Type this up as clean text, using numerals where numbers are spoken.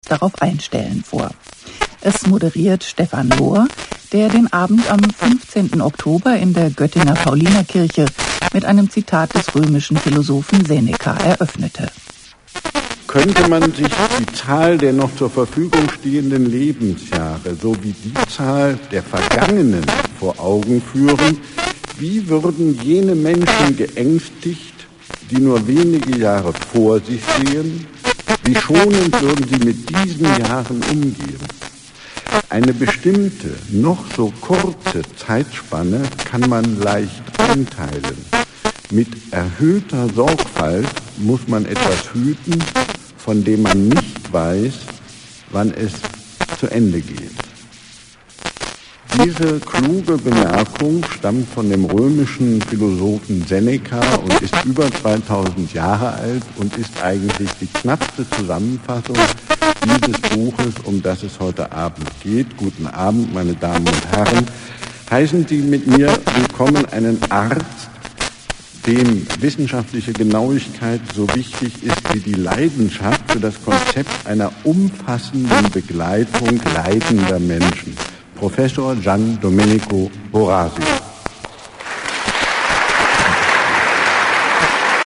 darauf einstellen vor. Es moderiert Stefan Lohr, der den Abend am 15. Oktober in der Göttinger Paulinerkirche mit einem Zitat des römischen Philosophen Seneca eröffnete. Könnte man sich die Zahl der noch zur Verfügung stehenden Lebensjahre sowie die Zahl der Vergangenen vor Augen führen, wie würden jene Menschen geängstigt, die nur wenige Jahre vor sich sehen, wie schonend würden sie mit diesen Jahren umgehen? Eine bestimmte, noch so kurze Zeitspanne kann man leicht einteilen. Mit erhöhter Sorgfalt muss man etwas hüten, von dem man nicht weiß, wann es zu Ende geht. Diese kluge Bemerkung stammt von dem römischen Philosophen Seneca und ist über 2000 Jahre alt und ist eigentlich die knappste Zusammenfassung dieses Buches, um das es heute Abend geht. Guten Abend, meine Damen und Herren. Heißen Sie mit mir willkommen einen Arzt, dem wissenschaftliche Genauigkeit so wichtig ist wie die Leidenschaft für das Konzept einer umfassenden Begleitung leidender Menschen. Professor Gian Domenico Borasio.